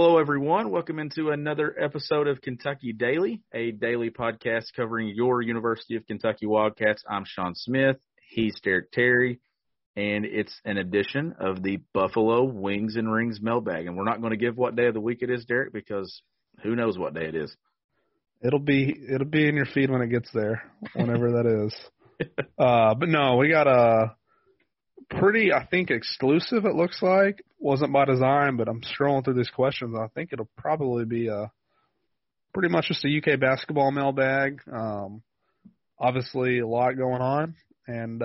Hello, everyone. Welcome into another episode of Kentucky Daily, a daily podcast covering your University of Kentucky Wildcats. I'm Sean Smith. He's Derek Terry, and it's an edition of the Buffalo Wings and Rings mailbag. And we're not going to give what day of the week it is, Derek, because who knows what day it is. It'll be in your feed when it gets there, whenever that is. But no, we got a pretty, I think, exclusive, it looks like. Wasn't by design, but I'm scrolling through these questions, and I think it'll probably be pretty much just a UK basketball mailbag. Obviously, a lot going on, and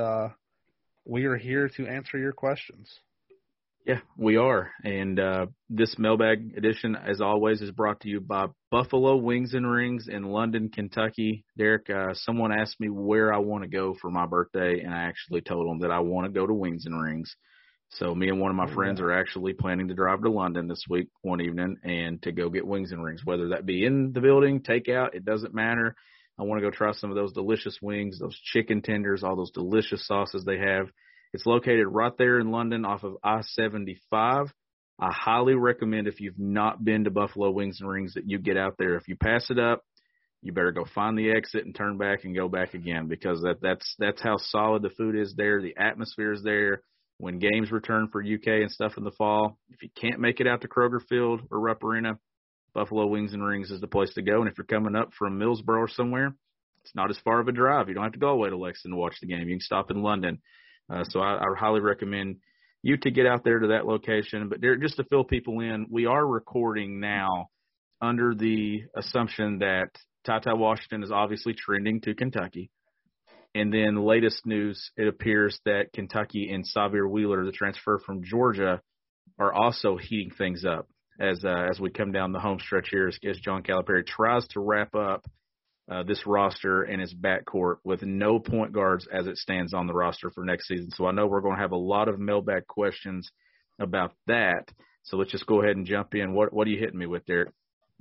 we are here to answer your questions. Yeah, we are. And this mailbag edition, as always, is brought to you by Buffalo Wings and Rings in London, Kentucky. Derek, someone asked me where I want to go for my birthday, and I actually told them that I want to go to Wings and Rings. So me and one of my friends are actually planning to drive to London this week, one evening, and to go get Wings and Rings, whether that be in the building, takeout, it doesn't matter. I want to go try some of those delicious wings, those chicken tenders, all those delicious sauces they have. It's located right there in London off of I-75. I highly recommend, if you've not been to Buffalo Wings and Rings, that you get out there. If you pass it up, you better go find the exit and turn back and go back again, because that's how solid the food is there. The atmosphere is there. When games return for UK and stuff in the fall, if you can't make it out to Kroger Field or Rupp Arena, Buffalo Wings and Rings is the place to go. And if you're coming up from Millsboro or somewhere, it's not as far of a drive. You don't have to go all the way to Lexington to watch the game. You can stop in London. So I highly recommend you to get out there to that location. But just to fill people in, we are recording now under the assumption that TyTy Washington is obviously trending to Kentucky. And then the latest news, it appears that Kentucky and Sahvir Wheeler, the transfer from Georgia, are also heating things up as we come down the home stretch here as John Calipari tries to wrap up this roster and his backcourt with no point guards as it stands on the roster for next season. So I know we're going to have a lot of mailbag questions about that. So let's just go ahead and jump in. What are you hitting me with, Derek?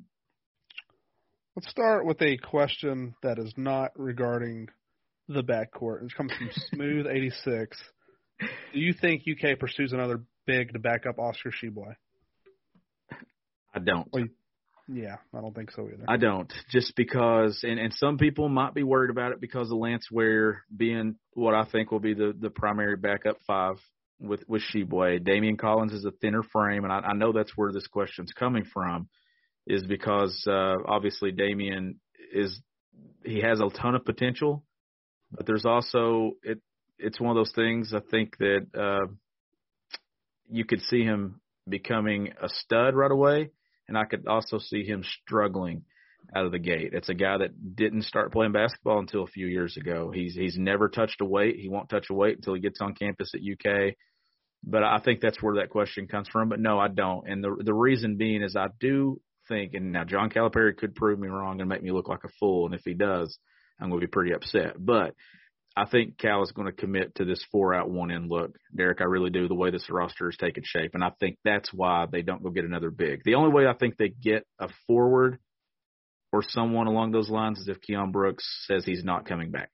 Let's start with a question that is not regarding the backcourt. It comes from Smooth86. Do you think UK pursues another big to back up Oscar Tshiebwe? I don't. Yeah, I don't think so either. I don't, just because, and some people might be worried about it because of Lance Ware being what I think will be the primary backup five with Tshiebwe. Damian Collins is a thinner frame, and I know that's where this question's coming from, is because obviously Damian he has a ton of potential, but there's also it's one of those things I think that you could see him becoming a stud right away. And I could also see him struggling out of the gate. It's a guy that didn't start playing basketball until a few years ago. He's never touched a weight. He won't touch a weight until he gets on campus at UK. But I think that's where that question comes from. But, no, I don't. And the reason being is I do think, and now John Calipari could prove me wrong and make me look like a fool, and if he does, I'm going to be pretty upset. But I think Cal is going to commit to this 4-out, 1-in look. Derek, I really do, the way this roster is taking shape. And I think that's why they don't go get another big. The only way I think they get a forward or someone along those lines is if Keon Brooks says he's not coming back.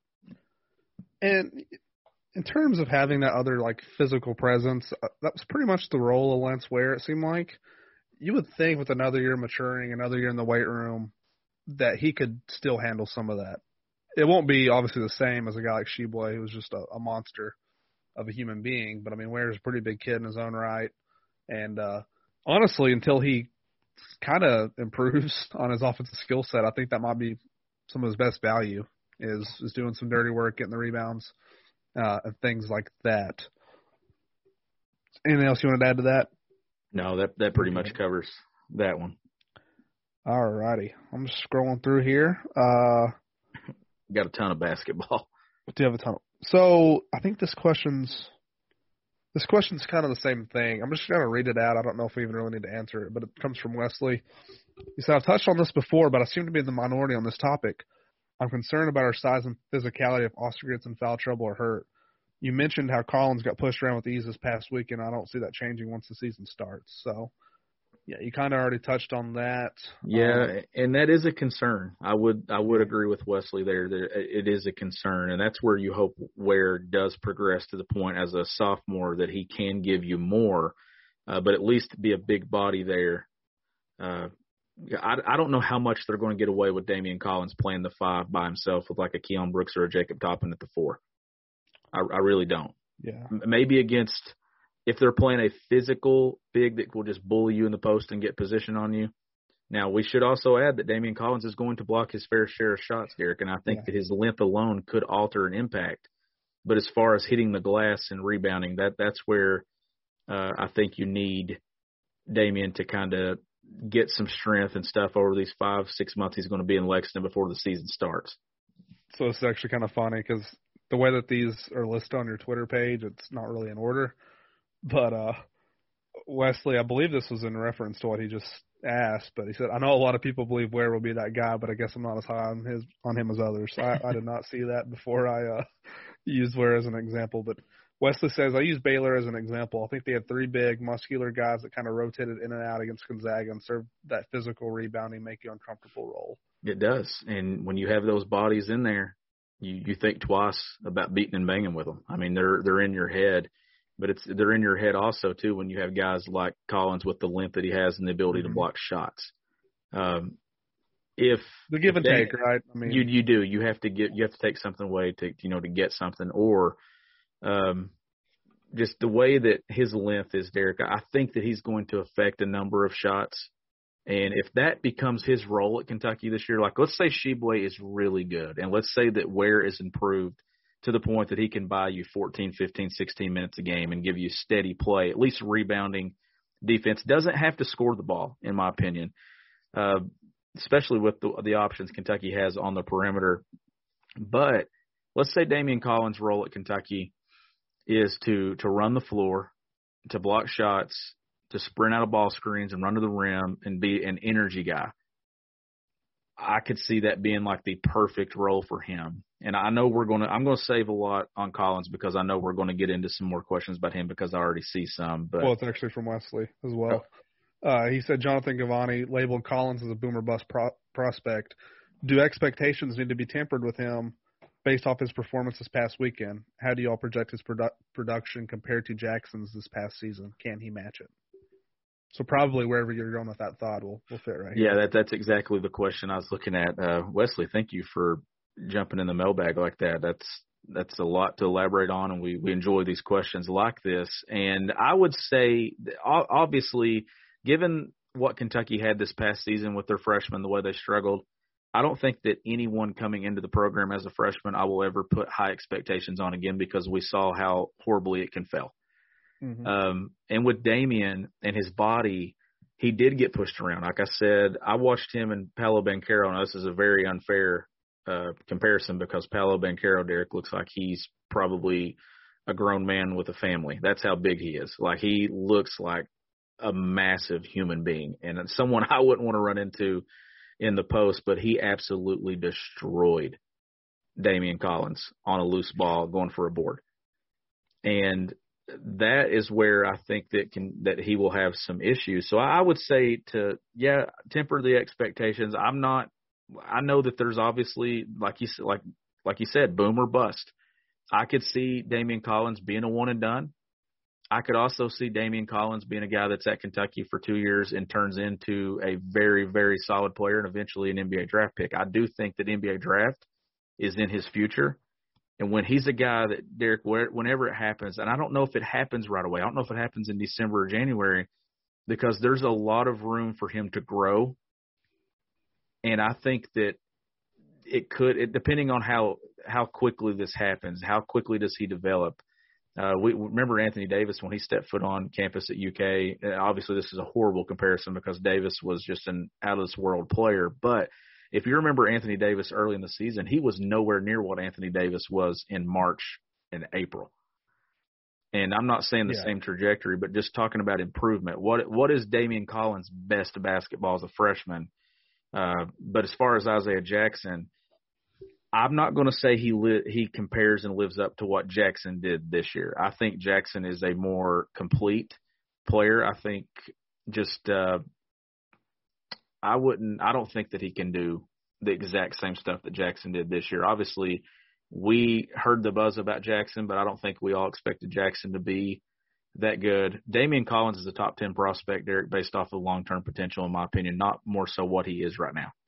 And in terms of having that other, physical presence, that was pretty much the role of Lance Ware, it seemed like. You would think with another year maturing, another year in the weight room, that he could still handle some of that. It won't be obviously the same as a guy like Tshiebwe, who was just a monster of a human being. But, Ware's a pretty big kid in his own right. And honestly, until he kind of improves on his offensive skill set, I think that might be some of his best value is doing some dirty work, getting the rebounds, and things like that. Anything else you want to add to that? No, that pretty much covers that one. All righty. I'm just scrolling through here. Got a ton of basketball. Do you have a ton of? So I think this question's kind of the same thing. I'm just going to read it out. I don't know if we even really need to answer it, but it comes from Wesley. He said, I've touched on this before, but I seem to be in the minority on this topic. I'm concerned about our size and physicality if Oscar gets in foul trouble or hurt. You mentioned how Collins got pushed around with ease this past week, and I don't see that changing once the season starts. So, yeah, you kind of already touched on that. Yeah, and that is a concern. I would agree with Wesley there. It is a concern, and that's where you hope Ware does progress to the point as a sophomore that he can give you more, but at least be a big body there I don't know how much they're going to get away with Damian Collins playing the 5 by himself with like a Keon Brooks or a Jacob Toppin at the 4. I really don't. Yeah. Maybe against if they're playing a physical big that will just bully you in the post and get position on you. Now, we should also add that Damian Collins is going to block his fair share of shots, Derek, and I think that his length alone could alter an impact. But as far as hitting the glass and rebounding, that's where I think you need Damian to kind of get some strength and stuff over these 5-6 months he's going to be in Lexington before the season starts. So it's actually kind of funny because the way that these are listed on your Twitter page, it's not really in order. But Wesley, I believe this was in reference to what he just asked, but he said, I know a lot of people believe Ware will be that guy, but I guess I'm not as high on him as others. So I did not see that before I used Ware as an example. But Wesley says, I use Baylor as an example. I think they had 3 big, muscular guys that kind of rotated in and out against Gonzaga and served that physical rebounding, make you uncomfortable role. It does. And when you have those bodies in there, you think twice about beating and banging with them. I mean, they're in your head. But they're in your head also, too, when you have guys like Collins with the length that he has and the ability to block shots. If the give and take, right? I mean, you do. You have to take something away to get something, or just the way that his length is, Derek. I think that he's going to affect a number of shots, and if that becomes his role at Kentucky this year, like let's say Sheboy is really good, and let's say that Ware is improved to the point that he can buy you 14, 15, 16 minutes a game and give you steady play, at least rebounding defense. Doesn't have to score the ball, in my opinion, especially with the options Kentucky has on the perimeter. But let's say Damian Collins' role at Kentucky is to run the floor, to block shots, to sprint out of ball screens and run to the rim and be an energy guy. I could see that being like the perfect role for him. And I know I'm going to save a lot on Collins because I know we're going to get into some more questions about him because I already see some. But well, it's actually from Wesley as well. He said Jonathan Givani labeled Collins as a boomer bust prospect. Do expectations need to be tempered with him based off his performance this past weekend? How do you all project his production compared to Jackson's this past season? Can he match it? So probably wherever you're going with that thought will fit right here. Yeah, that's exactly the question I was looking at. Wesley, thank you for jumping in the mailbag like that. That's a lot to elaborate on, and we enjoy these questions like this. And I would say, obviously, given what Kentucky had this past season with their freshmen, the way they struggled, I don't think that anyone coming into the program as a freshman I will ever put high expectations on again because we saw how horribly it can fail. Mm-hmm. And with Damian and his body, he did get pushed around. Like I said, I watched him and Paolo Banchero, and this is a very unfair comparison because Paolo Banchero, Derek, looks like he's probably a grown man with a family. That's how big he is. Like he looks like a massive human being and someone I wouldn't want to run into in the post, but he absolutely destroyed Damian Collins on a loose ball going for a board. And that is where I think that he will have some issues. So I would say temper the expectations. I know that there's obviously, like you said, boom or bust. I could see Damian Collins being a one and done. I could also see Damian Collins being a guy that's at Kentucky for 2 years and turns into a very, very solid player and eventually an NBA draft pick. I do think that NBA draft is in his future. And when he's a guy that, Derek, whenever it happens, and I don't know if it happens right away. I don't know if it happens in December or January because there's a lot of room for him to grow. And I think that depending on how quickly this happens, how quickly does he develop. We remember Anthony Davis when he stepped foot on campus at UK. Obviously, this is a horrible comparison because Davis was just an out-of-this-world player. But if you remember Anthony Davis early in the season, he was nowhere near what Anthony Davis was in March and April. And I'm not saying the same trajectory, but just talking about improvement. What is Damian Collins' best basketball as a freshman? But as far as Isaiah Jackson, I'm not going to say he compares and lives up to what Jackson did this year. I think Jackson is a more complete player. I think I don't think that he can do the exact same stuff that Jackson did this year. Obviously, we heard the buzz about Jackson, but I don't think we all expected Jackson to be that good. Damian Collins is a top 10 prospect, Derek, based off of long-term potential, in my opinion, not more so what he is right now.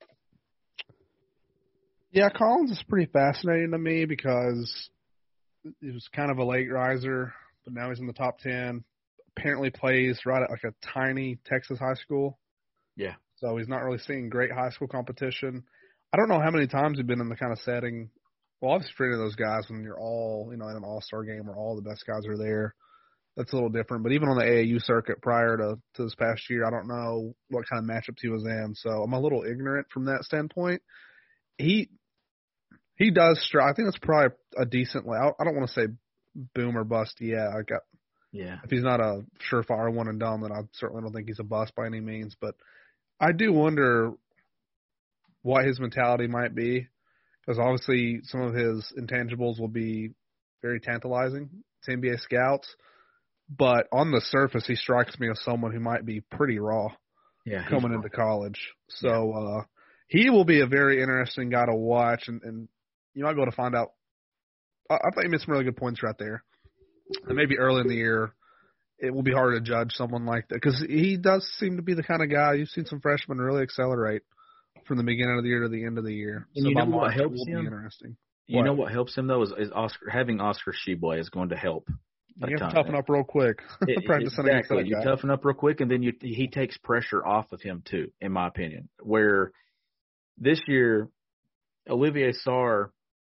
Yeah, Collins is pretty fascinating to me because he was kind of a late riser, but now he's in the top 10. Apparently plays right at like a tiny Texas high school. Yeah. So he's not really seeing great high school competition. I don't know how many times he's been in the kind of setting. Well, obviously for any of those guys, when you're all, in an all-star game where all the best guys are there, that's a little different. But even on the AAU circuit prior to this past year, I don't know what kind of matchups he was in. So I'm a little ignorant from that standpoint. He does strike. I think that's probably a decent. I don't want to say boom or bust yet. If he's not a surefire one and done, then I certainly don't think he's a bust by any means. But I do wonder what his mentality might be, because obviously some of his intangibles will be very tantalizing to NBA scouts. But on the surface, he strikes me as someone who might be pretty raw coming into college. So he will be a very interesting guy to watch, and you might be able to find out. I thought you made some really good points right there. And maybe early in the year, it will be hard to judge someone like that, because he does seem to be the kind of guy. You've seen some freshmen really accelerate from the beginning of the year to the end of the year. And so you know what helps will him? Be interesting. You know what helps him, though, is having Oscar Tshiebwe is going to help. You have to toughen up real quick. Exactly. You toughen up real quick, and then he takes pressure off of him, too, in my opinion. Where this year, Olivier Sarr,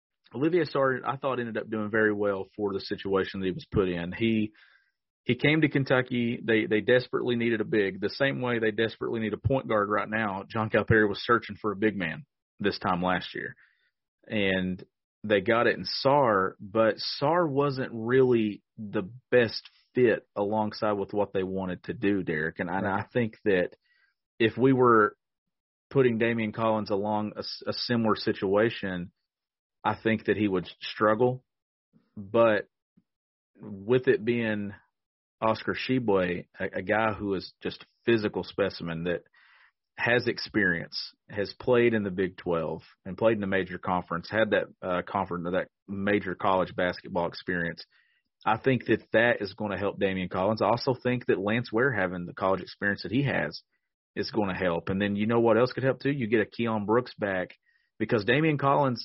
I thought ended up doing very well for the situation that he was put in. He came to Kentucky. They desperately needed a big. The same way they desperately need a point guard right now. John Calipari was searching for a big man this time last year. And they got it in Sarr, but Sarr wasn't really the best fit alongside with what they wanted to do, Derek. And I think that if we were putting Damian Collins along a similar situation, I think that he would struggle. But with it being Oscar Tshiebwe, a guy who is just a physical specimen that has experience, has played in the Big 12 and played in the major conference, had that major college basketball experience, I think that is going to help Damian Collins. I also think that Lance Ware having the college experience that he has is going to help. And then you know what else could help too? You get a Keon Brooks back, because Damian Collins,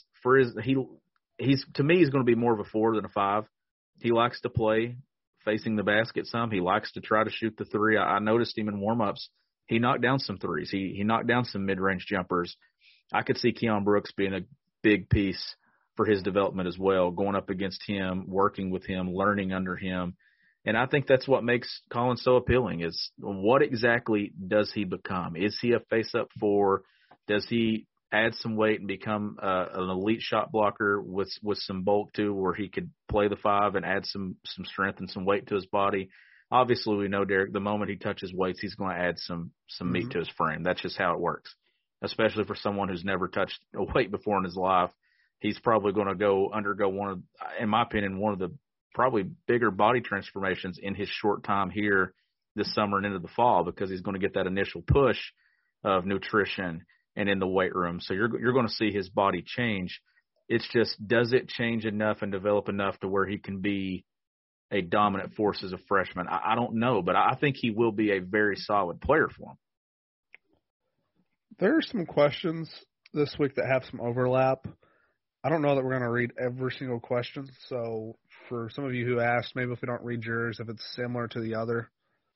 he's to me, he's going to be more of a 4 than a 5. He likes to play facing the basket some. He likes to try to shoot the three. I noticed him in warm-ups. He knocked down some threes. He knocked down some mid-range jumpers. I could see Keon Brooks being a big piece for his development as well, going up against him, working with him, learning under him. And I think that's what makes Collins so appealing, is what exactly does he become? Is he a face-up 4? Does he add some weight and become an elite shot blocker with some bulk too, where he could play the 5 and add some strength and some weight to his body? Obviously, we know, Derek, the moment he touches weights, he's going to add some meat to his frame. That's just how it works, especially for someone who's never touched a weight before in his life. He's probably going to undergo in my opinion, one of the probably bigger body transformations in his short time here this summer and into the fall, because he's going to get that initial push of nutrition and in the weight room. So you're going to see his body change. It's just, does it change enough and develop enough to where he can be a dominant force as a freshman? I don't know, but I think he will be a very solid player for him. There are some questions this week that have some overlap. I don't know that we're going to read every single question. So for some of you who asked, maybe if we don't read yours, if it's similar to the other,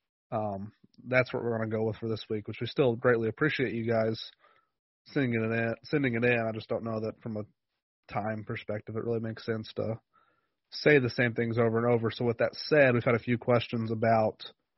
that's what we're going to go with for this week, which we still greatly appreciate you guys sending it in. I just don't know that from a time perspective it really makes sense to say the same things over and over. So with that said, we've had a few questions about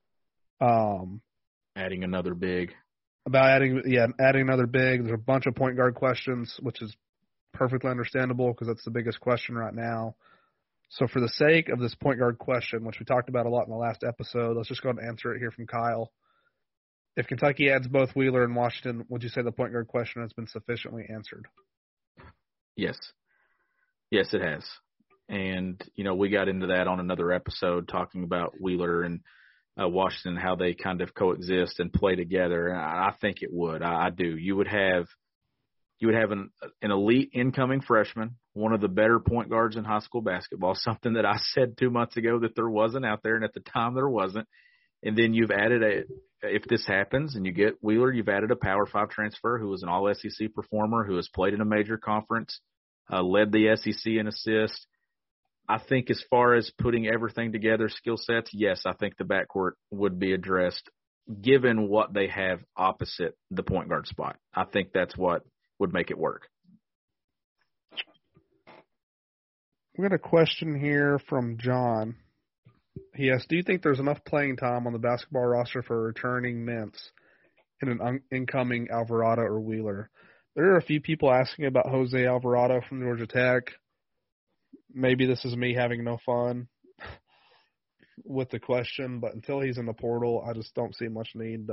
adding another big. Adding another big. There's a bunch of point guard questions, which is perfectly understandable because that's the biggest question right now. So for the sake of this point guard question, which we talked about a lot in the last episode, let's just go ahead and answer it here from Kyle. If Kentucky adds both Wheeler and Washington, would you say the point guard question has been sufficiently answered? Yes. Yes, it has. And, we got into that on another episode talking about Wheeler and Washington, how they kind of coexist and play together. And I think it would. I do. You would have an elite incoming freshman one of the better point guards in high school basketball, something that I said 2 months ago that there wasn't out there, and at the time there wasn't. And then you've added if this happens and you get Wheeler, you've added a Power 5 transfer who was an All-SEC performer, who has played in a major conference, led the SEC in assists. I think as far as putting everything together, skill sets, yes, I think the backcourt would be addressed given what they have opposite the point guard spot. I think that's what would make it work. We got a question here from John. He asks, do you think there's enough playing time on the basketball roster for returning Mintz and an incoming Alvarado or Wheeler? There are a few people asking about Jose Alvarado from Georgia Tech. Maybe this is me having no fun with the question, but until he's in the portal, I just don't see much need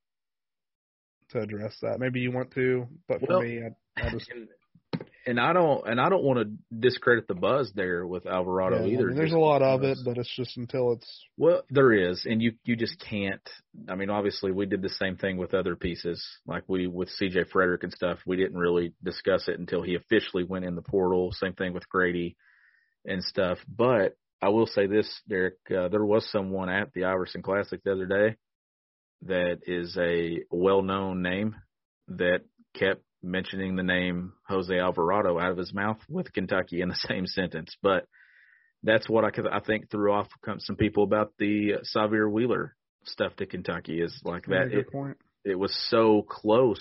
to address that. Maybe you want to, but for me, I just – And I don't want to discredit the buzz there with Alvarado either. I mean, there's a lot of it, but it's just until it's – Well, there is, and you just can't – I mean, obviously we did the same thing with other pieces, like with C.J. Frederick and stuff. We didn't really discuss it until he officially went in the portal. Same thing with Grady and stuff. But I will say this, Derek, there was someone at the Iverson Classic the other day that is a well-known name that kept mentioning the name Jose Alvarado out of his mouth with Kentucky in the same sentence. But that's what I think threw off some people about the Xavier Wheeler stuff to Kentucky is like that. It was so close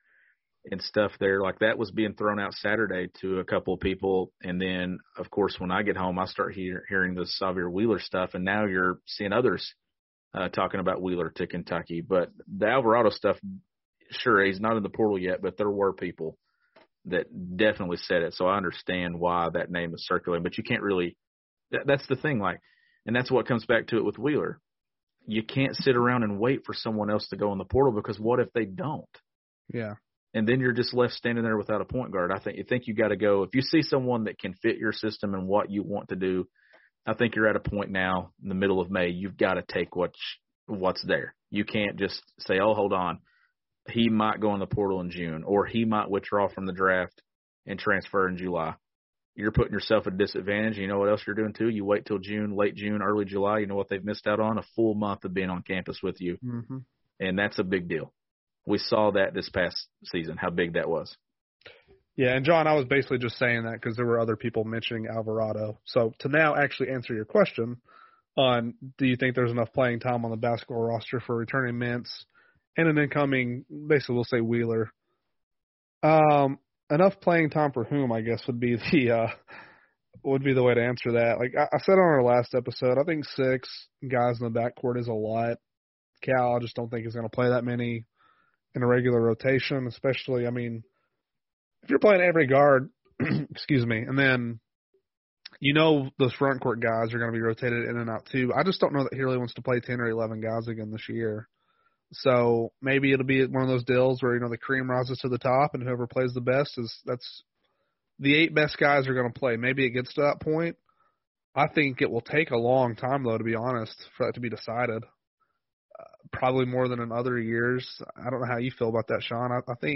and stuff there. Like that was being thrown out Saturday to a couple of people. And then, of course, when I get home, I start hearing the Xavier Wheeler stuff. And now you're seeing others talking about Wheeler to Kentucky. But the Alvarado stuff, sure, he's not in the portal yet, but there were people that definitely said it. So I understand why that name is circulating, but you can't really that's the thing, like, and that's what comes back to it with Wheeler. You can't sit around and wait for someone else to go in the portal because what if they don't? Yeah. And then you're just left standing there without a point guard. I think you got to go. If you see someone that can fit your system and what you want to do, I think you're at a point now in the middle of May, you've got to take what's there. You can't just say, oh, hold on, he might go in the portal in June, or he might withdraw from the draft and transfer in July. You're putting yourself at a disadvantage. You know what else you're doing too? You wait till June, late June, early July. You know what they've missed out on? A full month of being on campus with you. Mm-hmm. And that's a big deal. We saw that this past season, how big that was. Yeah, and John, I was basically just saying that because there were other people mentioning Alvarado. So to now actually answer your question on do you think there's enough playing time on the basketball roster for returning Mintz and an incoming, basically we'll say Wheeler. Enough playing time for whom, I guess, would be the way to answer that. Like I said on our last episode, I think 6 guys in the backcourt is a lot. Cal, I just don't think is going to play that many in a regular rotation, especially, I mean, if you're playing every guard, excuse me, and then you know those front court guys are going to be rotated in and out too. I just don't know that he really wants to play 10 or 11 guys again this year. So maybe it'll be one of those deals where, you know, the cream rises to the top and whoever plays the best that's the 8 best guys are going to play. Maybe it gets to that point. I think it will take a long time, though, to be honest, for that to be decided. Probably more than in other years. I don't know how you feel about that, Sean.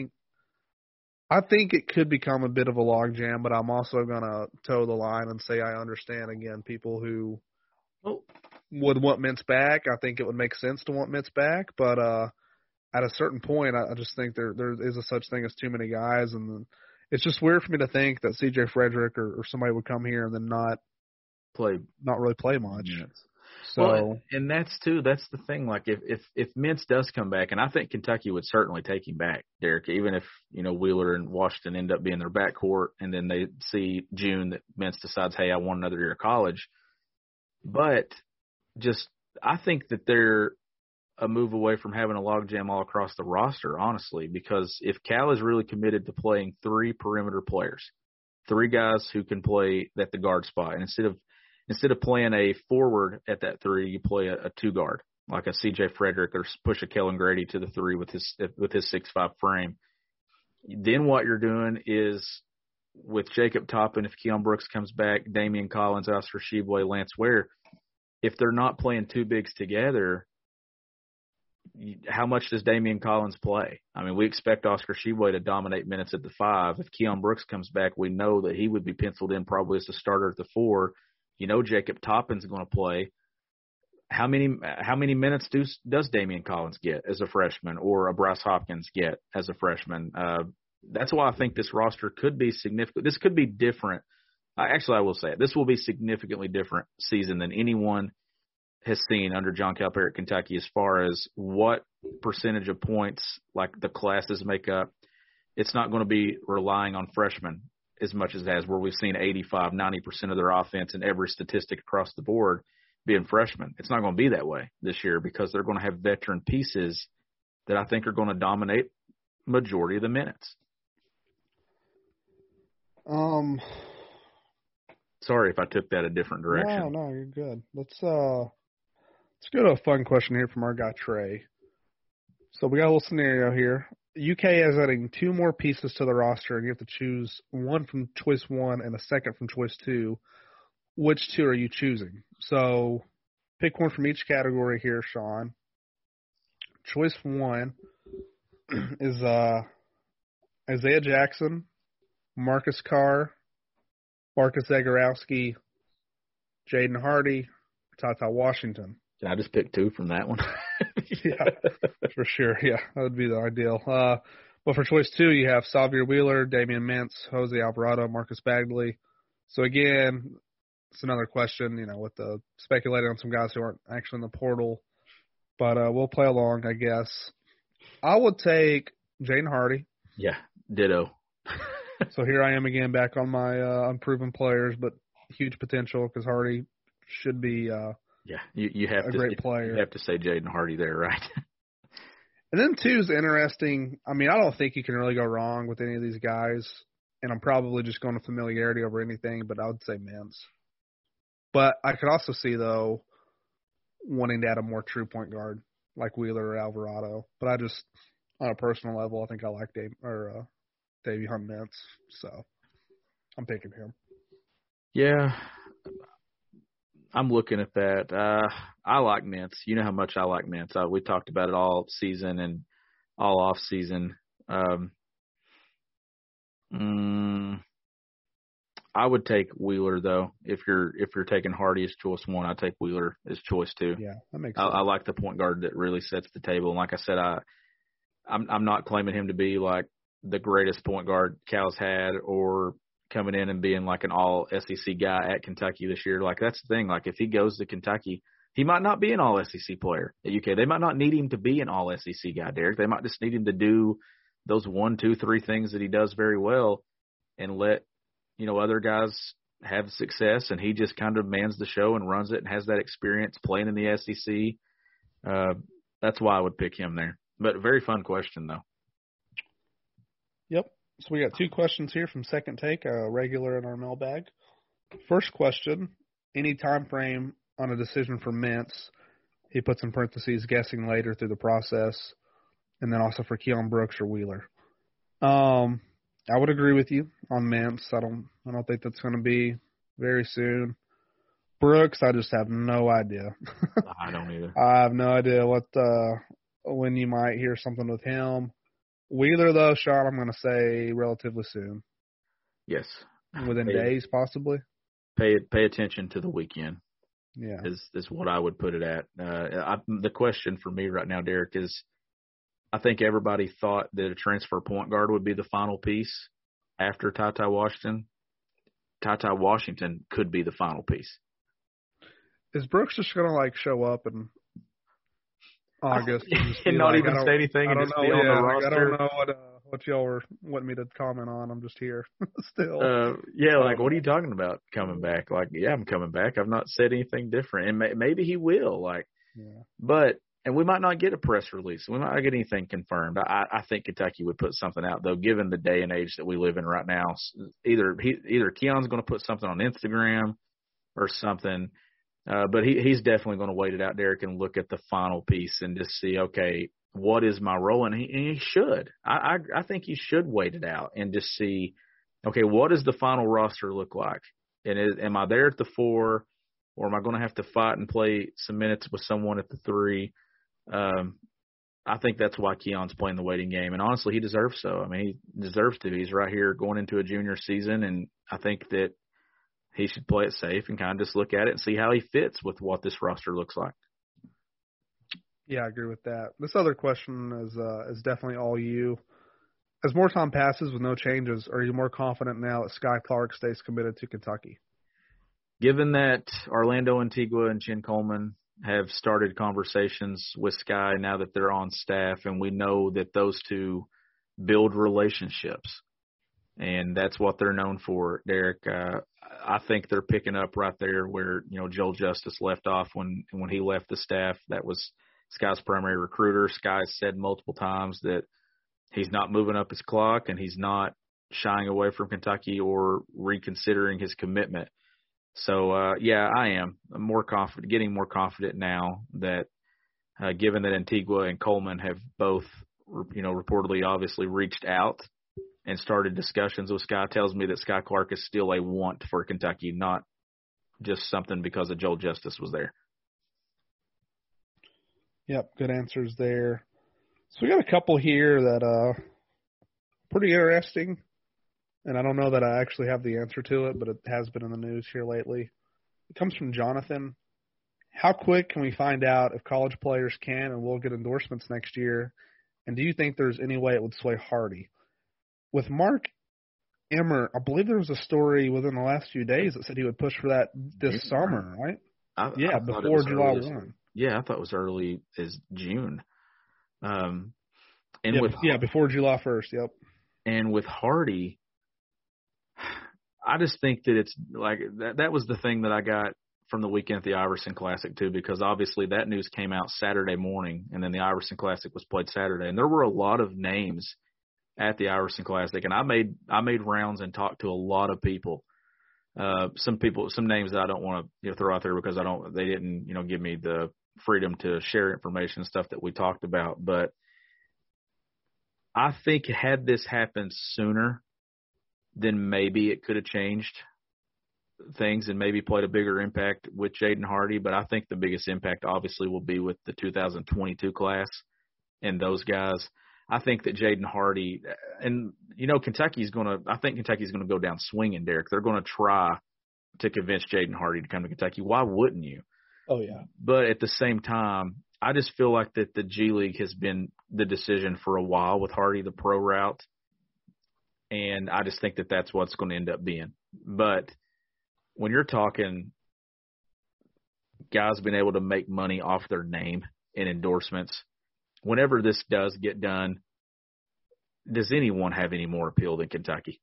I think it could become a bit of a logjam, but I'm also going to toe the line and say I understand, again, people who would want Mintz back. I think it would make sense to want Mintz back, but at a certain point, I just think there is a such thing as too many guys, and it's just weird for me to think that C.J. Frederick or somebody would come here and then not really play much. Yes. So, well, and that's the thing. Like if Mintz does come back, and I think Kentucky would certainly take him back, Derek, even if, you know, Wheeler and Washington end up being their backcourt, and then they see June that Mintz decides, hey, I want another year of college. But I think that they're a move away from having a logjam all across the roster, honestly, because if Cal is really committed to playing 3 perimeter players, 3 guys who can play at the guard spot, and instead of playing a forward at that 3, you play a 2 guard, like a C.J. Frederick, or push a Kellen Grady to the 3 with his 6'5" frame. Then what you're doing is with Jacob Toppin, if Keon Brooks comes back, Damian Collins, Oscar Sheboy, Lance Ware, if they're not playing 2 bigs together, how much does Damian Collins play? I mean, we expect Oscar Tshiebwe to dominate minutes at the 5. If Keon Brooks comes back, we know that he would be penciled in probably as the starter at the 4. Jacob Toppin's going to play. How many minutes does Damian Collins get as a freshman, or a Bryce Hopkins get as a freshman? That's why I think this roster could be significant. This could be different. Actually, I will say it. This will be significantly different season than anyone has seen under John Calipari at Kentucky as far as what percentage of points like the classes make up. It's not going to be relying on freshmen as much as it has, where we've seen 85, 90% of their offense and every statistic across the board being freshmen. It's not going to be that way this year because they're going to have veteran pieces that I think are going to dominate majority of the minutes. Sorry if I took that a different direction. No, you're good. Let's go to a fun question here from our guy Trey. So we got a little scenario here. UK is adding 2 more pieces to the roster, and you have to choose one from choice 1 and a second from choice 2. Which 2 are you choosing? So pick one from each category here, Sean. Choice 1 is Isaiah Jackson, Marcus Carr, Marcus Zagorowski, Jaden Hardy, Tata Washington. Can I just pick 2 from that one? Yeah, for sure. Yeah, that would be the ideal. But for choice 2, you have Xavier Wheeler, Damian Mintz, Jose Alvarado, Marcus Bagley. So again, it's another question, with the speculating on some guys who aren't actually in the portal. But we'll play along, I guess. I would take Jaden Hardy. Yeah, ditto. So here I am again back on my unproven players, but huge potential because Hardy should be you have a to, great player. You have to say Jaden Hardy there, right? And then 2 is interesting. I mean, I don't think you can really go wrong with any of these guys, and I'm probably just going to familiarity over anything, but I would say Mintz. But I could also see, though, wanting to add a more true point guard like Wheeler or Alvarado. But I just, on a personal level, I think I like Davey Hunt Mintz, so I'm picking him. Yeah, I'm looking at that. I like Mintz. You know how much I like Mintz. We talked about it all season and all off season. I would take Wheeler though. If you're taking Hardy as choice 1, I'd take Wheeler as choice 2. Yeah, that makes sense. I like the point guard that really sets the table. And like I said, I'm not claiming him to be like the greatest point guard Cal's had or coming in and being like an all SEC guy at Kentucky this year. Like that's the thing. Like if he goes to Kentucky, he might not be an all SEC player at UK. They might not need him to be an all SEC guy, Derek. They might just need him to do those 1, 2, 3 things that he does very well and let, other guys have success, and he just kind of mans the show and runs it and has that experience playing in the SEC. That's why I would pick him there. But a very fun question, though. Yep. So we got 2 questions here from Second Take, a regular in our mailbag. First question, any time frame on a decision for Mintz? He puts in parentheses, guessing later through the process, and then also for Keon Brooks or Wheeler. I would agree with you on Mintz. I don't think that's going to be very soon. Brooks, I just have no idea. I don't either. I have no idea when you might hear something with him. Wheeler, though, Sean, I'm going to say relatively soon. Yes. Within days, possibly. Pay attention to the weekend. Yeah. Is what I would put it at. The question for me right now, Derek, is I think everybody thought that a transfer point guard would be the final piece after Tata Washington. Tata Washington could be the final piece. Is Brooks just going to, show up in August and not even say anything and just be on the roster? I don't know what y'all were wanting me to comment on. I'm just here still. What are you talking about coming back? I'm coming back. I've not said anything different. And maybe he will. But – and we might not get a press release. We might not get anything confirmed. I think Kentucky would put something out, though, given the day and age that we live in right now. Either Keon's going to put something on Instagram or something, but he's definitely going to wait it out, Derek, and look at the final piece and just see, okay, what is my role? And he should. I think he should wait it out and just see, okay, what does the final roster look like? And am I there at the 4, or am I going to have to fight and play some minutes with someone at the 3? I think that's why Keon's playing the waiting game, and honestly, he deserves so. I mean, he deserves to. He's right here going into a junior season, and I think that he should play it safe and kind of just look at it and see how he fits with what this roster looks like. Yeah, I agree with that. This other question is definitely all you. As more time passes with no changes, are you more confident now that Sky Clark stays committed to Kentucky? Given that Orlando Antigua and Chin Coleman have started conversations with Sky now that they're on staff, and we know that those two build relationships, and that's what they're known for, Derek. I think they're picking up right there where, Joel Justice left off when he left the staff. That was Sky's primary recruiter. Sky said multiple times that he's not moving up his clock and he's not shying away from Kentucky or reconsidering his commitment. So, I am more confident, getting more confident now that given that Antigua and Coleman have both, reportedly obviously reached out and started discussions with Sky, tells me that Sky Clark is still a want for Kentucky, not just something because of Joel Justice was there. Yep, good answers there. So we got a couple here that are pretty interesting. And I don't know that I actually have the answer to it, but it has been in the news here lately. It comes from Jonathan. How quick can we find out if college players can and will get endorsements next year? And do you think there's any way it would sway Hardy? With Mark Emmert, I believe there was a story within the last few days that said he would push for that this summer, right? I before July 1. Yeah, I thought it was early as June. Before July 1st, yep. And with Hardy, I just think that it's like that was the thing that I got from the weekend at the Iverson Classic too, because obviously that news came out Saturday morning, and then the Iverson Classic was played Saturday, and there were a lot of names at the Iverson Classic, and I made rounds and talked to a lot of people. Some names that I don't want to throw out there because they didn't give me the freedom to share information and stuff that we talked about, but I think had this happened sooner, then maybe it could have changed things and maybe played a bigger impact with Jaden Hardy. But I think the biggest impact obviously will be with the 2022 class and those guys. I think that Jaden Hardy and, Kentucky's going to go down swinging, Derek. They're going to try to convince Jaden Hardy to come to Kentucky. Why wouldn't you? Oh, yeah. But at the same time, I just feel like that the G League has been the decision for a while with Hardy, the pro route. And I just think that that's what's going to end up being. But when you're talking guys being able to make money off their name in endorsements, whenever this does get done, does anyone have any more appeal than Kentucky?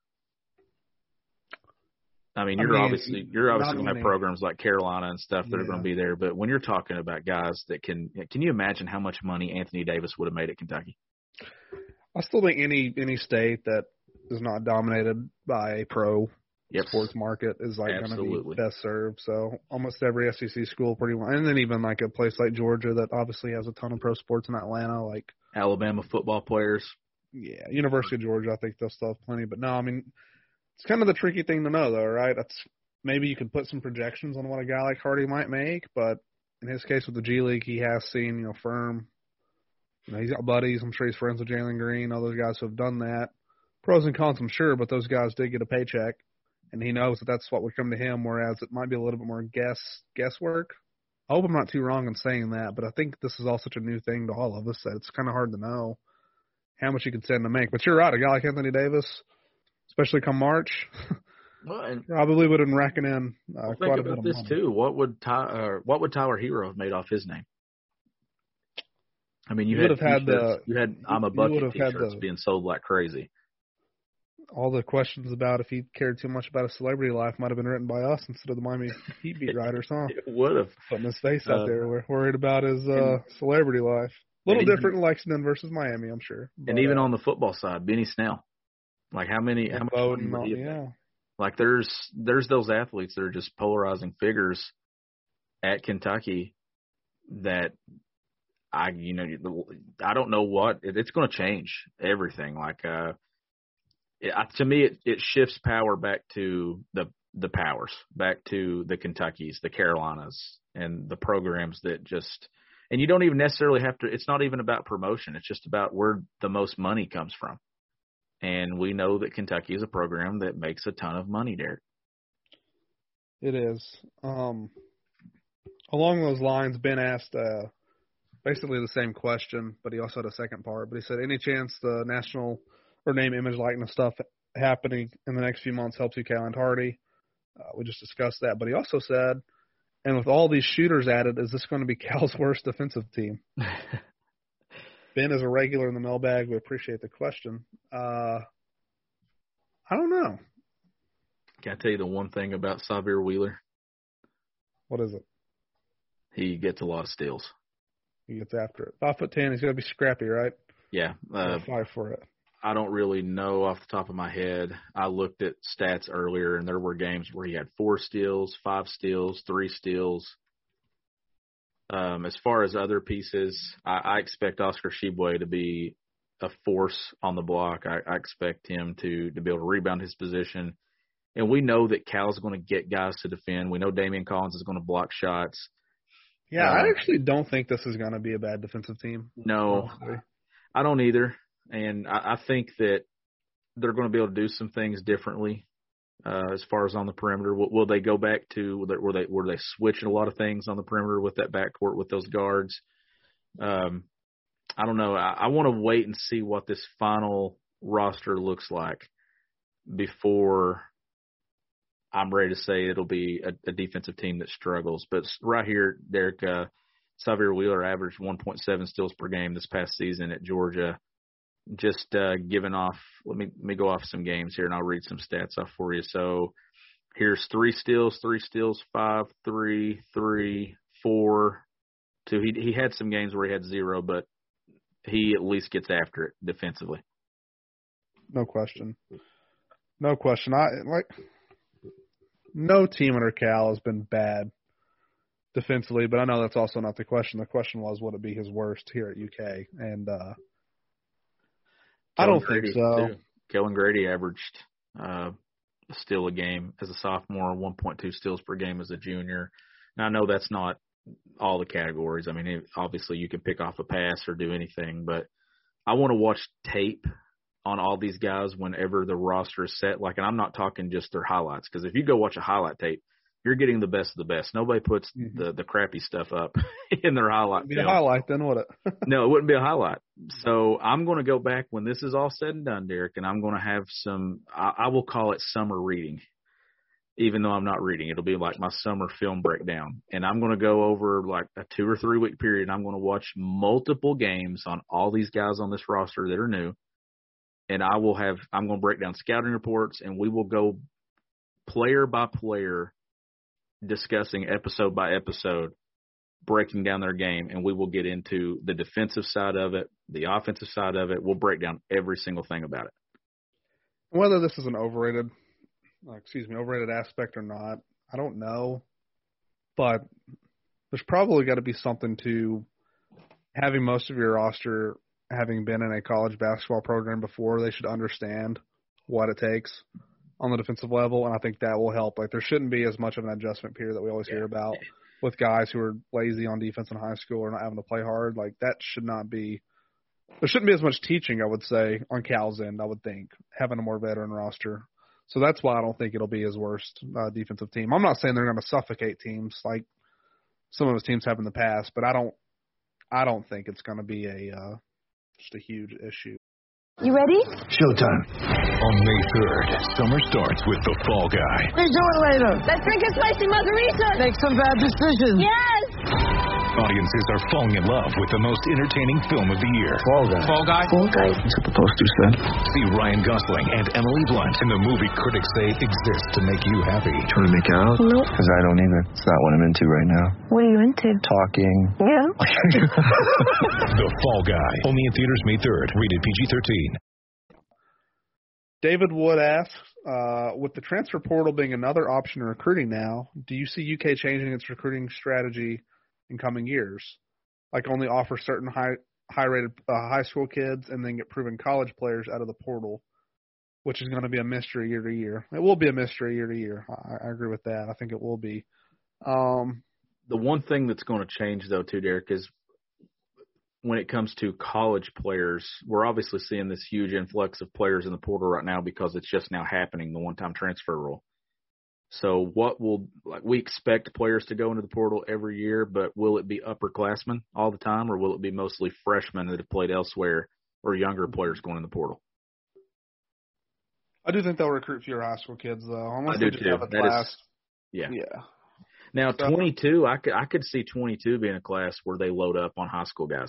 I mean, you're obviously going to have programs like Carolina and stuff that are going to be there. But when you're talking about guys that can you imagine how much money Anthony Davis would have made at Kentucky? I still think any state that is not dominated by a pro sports market is going to be best served. So almost every SEC school pretty much, and then even like a place like Georgia that obviously has a ton of pro sports in Atlanta, like Alabama football players. Yeah, University of Georgia, I think they'll still have plenty. But no, I mean, it's kind of the tricky thing to know, though, right? That's maybe you can put some projections on what a guy like Hardy might make, but in his case with the G League, he has seen, firm. He's got buddies. I'm sure he's friends with Jalen Green, all those guys who have done that. Pros and cons, I'm sure, but those guys did get a paycheck, and he knows that that's what would come to him, whereas it might be a little bit more guesswork. I hope I'm not too wrong in saying that, but I think this is all such a new thing to all of us that it's kind of hard to know how much you can stand to make. But you're right, a guy like Anthony Davis, especially come March, probably would have been racking in quite a bit of this money. Too. What would Tyler Hero have made off his name? I mean, you had I'm a Bucket t-shirts being sold like crazy. All the questions about if he cared too much about his celebrity life might have been written by us instead of the Miami Heat beat writers, huh? It would have. Putting his face out there. We're worried about his celebrity life. A little different in Lexington versus Miami, I'm sure. But, and even on the football side, Benny Snell. Like how much Like there's those athletes that are just polarizing figures at Kentucky that I don't know what it's going to change everything. Like to me, it shifts power back to the powers, back to the Kentuckys, the Carolinas, and the programs that just. And you don't even necessarily have to – it's not even about promotion. It's just about where the most money comes from. And we know that Kentucky is a program that makes a ton of money, Derek. It is. Along those lines, Ben asked basically the same question, but he also had a second part. But he said, any chance the national or name, image, likeness stuff happening in the next few months helps UCal and Hardy? We just discussed that. But he also said, and with all these shooters added, is this going to be Cal's worst defensive team? Ben is a regular in the mailbag. We appreciate the question. I don't know. Can I tell you the one thing about Xavier Wheeler? What is it? He gets a lot of steals. He gets after it. 5'10", he's got to be scrappy, right? Yeah. Fight for it. I don't really know off the top of my head. I looked at stats earlier, and there were games where he had 4 steals, 5 steals, 3 steals. As far as other pieces, I expect Oscar Tshiebwe to be a force on the block. I expect him to be able to rebound his position. And we know that Cal's going to get guys to defend. We know Damian Collins is going to block shots. Yeah, I actually don't think this is going to be a bad defensive team. No, honestly. I don't either. And I think that they're going to be able to do some things differently as far as on the perimeter. Will they go back to where they switch a lot of things on the perimeter with that backcourt with those guards? I don't know. I want to wait and see what this final roster looks like before I'm ready to say it'll be a defensive team that struggles. But right here, Derek, Xavier Wheeler averaged 1.7 steals per game this past season at Georgia. Just giving off – let me go off some games here, and I'll read some stats off for you. So here's 3 steals, 5, 3, 3, 4, 2. He had some games where he had 0, but he at least gets after it defensively. No question. No question. No team under Cal has been bad defensively, but I know that's also not the question. The question was, would it be his worst here at UK? And I don't think so. Too. Kellen Grady averaged a steal a game as a sophomore, 1.2 steals per game as a junior. Now, I know that's not all the categories. I mean, obviously you can pick off a pass or do anything, but I want to watch tape on all these guys whenever the roster is set. And I'm not talking just their highlights, because if you go watch a highlight tape, you're getting the best of the best. Nobody puts the crappy stuff up in their highlight. It'd be a highlight then, would it? No, it wouldn't be a highlight. So I'm going to go back when this is all said and done, Derek, and I'm going to have some – I will call it summer reading, even though I'm not reading. It'll be like my summer film breakdown. And I'm going to go over like a 2 or 3 week period. I'm going to watch multiple games on all these guys on this roster that are new. And I'm going to break down scouting reports, and we will go player by player, discussing episode by episode, breaking down their game, and we will get into the defensive side of it, the offensive side of it. We'll break down every single thing about it. Whether this is an overrated aspect or not, I don't know. But there's probably got to be something to having most of your roster having been in a college basketball program before. They should understand what it takes on the defensive level, and I think that will help. Like, there shouldn't be as much of an adjustment period that we always hear about with guys who are lazy on defense in high school or not having to play hard. Like, that should not be – there shouldn't be as much teaching, I would say, on Cal's end, I would think, having a more veteran roster. So that's why I don't think it'll be his worst defensive team. I'm not saying they're going to suffocate teams like some of his teams have in the past, but I don't think it's going to be just a huge issue. You ready? Showtime. On May 3rd, summer starts with The Fall Guy. What are you doing later? Let's drink a spicy margarita. Make some bad decisions. Yes! Audiences are falling in love with the most entertaining film of the year. Fall Guy. Fall Guy? Fall Guy. That's what the poster said. See Ryan Gosling and Emily Blunt in the movie critics say exists to make you happy. Do you want to make it out? Nope. Because I don't either. It's not what I'm into right now. What are you into? Talking. Yeah. The Fall Guy. Only in theaters May 3rd. Rated PG-13. David Wood asks, with the transfer portal being another option in recruiting now, do you see UK changing its recruiting strategy in coming years? Like only offer certain high-rated high school kids and then get proven college players out of the portal, which is going to be a mystery year to year. It will be a mystery year to year. I agree with that. I think it will be. The one thing that's going to change, though, too, Derek, is when it comes to college players, we're obviously seeing this huge influx of players in the portal right now because it's just now happening, the one-time transfer rule. So we expect players to go into the portal every year, but will it be upperclassmen all the time, or will it be mostly freshmen that have played elsewhere or younger players going in the portal? I do think they'll recruit fewer high school kids, though. Unless I do they just too. have a That class. is, yeah. Now, So- 22, I could see 22 being a class where they load up on high school guys.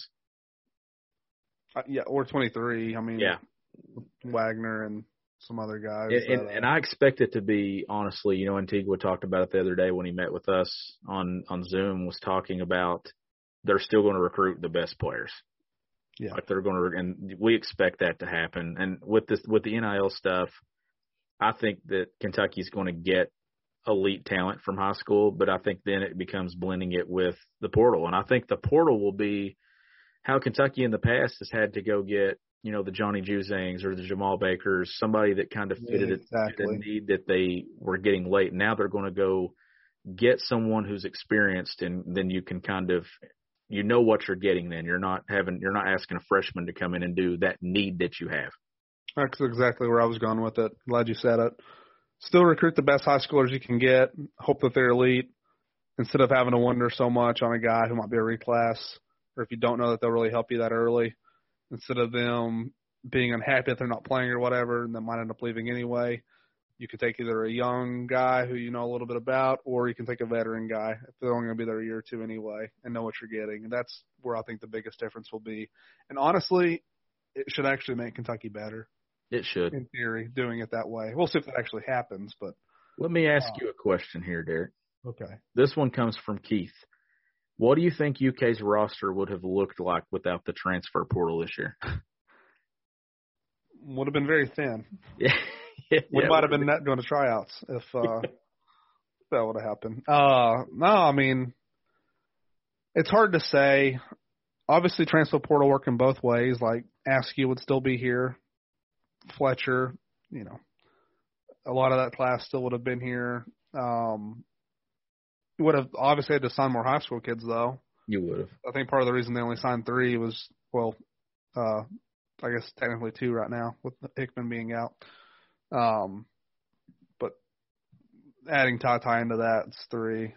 Or 23. I mean, Yeah. Wagner and some other guys. And I expect it to be, honestly, Antigua talked about it the other day when he met with us on Zoom, was talking about they're still going to recruit the best players. Yeah. Like they're going to, and we expect that to happen. And with the NIL stuff, I think that Kentucky's going to get elite talent from high school, but I think then it becomes blending it with the portal. And I think the portal will be how Kentucky in the past has had to go get, the Johnny Juzangs or the Jamal Bakers, somebody that kind of fitted a need that they were getting late. Now they're going to go get someone who's experienced, and then you can kind of, what you're getting then. You're not asking a freshman to come in and do that need that you have. That's exactly where I was going with it. Glad you said it. Still recruit the best high schoolers you can get. Hope that they're elite instead of having to wonder so much on a guy who might be a reclass, or if you don't know that they'll really help you that early. Instead of them being unhappy that they're not playing or whatever, and they might end up leaving anyway, you could take either a young guy who you know a little bit about, or you can take a veteran guy if they're only going to be there a year or two anyway and know what you're getting. And that's where I think the biggest difference will be. And honestly, it should actually make Kentucky better. It should. In theory, doing it that way. We'll see if that actually happens. But let me ask you a question here, Derek. Okay. This one comes from Keith. What do you think UK's roster would have looked like without the transfer portal this year? Would have been very thin. Yeah. We might have been not going to tryouts if that would have happened. No, I mean, it's hard to say. Obviously, transfer portal working both ways. Like, Askew would still be here. Fletcher, a lot of that class still would have been here. You would have obviously had to sign more high school kids, though. You would have. I think part of the reason they only signed 3 was, I guess technically 2 right now with Hickman being out. But adding Tata into that, it's 3.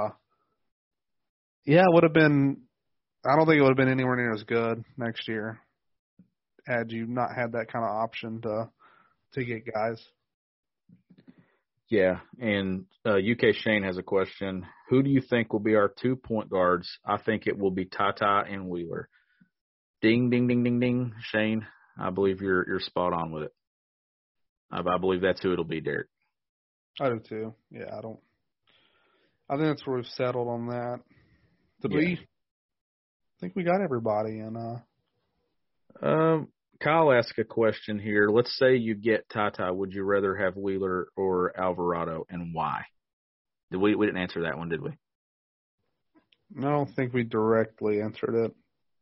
Yeah, it would have been – I don't think it would have been anywhere near as good next year had you not had that kind of option to get guys. Yeah, and UK Shane has a question. Who do you think will be our 2 point guards? I think it will be Tata and Wheeler. Ding, ding, ding, ding, ding. Shane, I believe you're spot on with it. I believe that's who it'll be, Derek. I do too. Yeah, I think that's where we've settled on that. I think we got everybody in. Kyle asked a question here. Let's say you get Tata. Would you rather have Wheeler or Alvarado, and why? We didn't answer that one, did we? I don't think we directly answered it.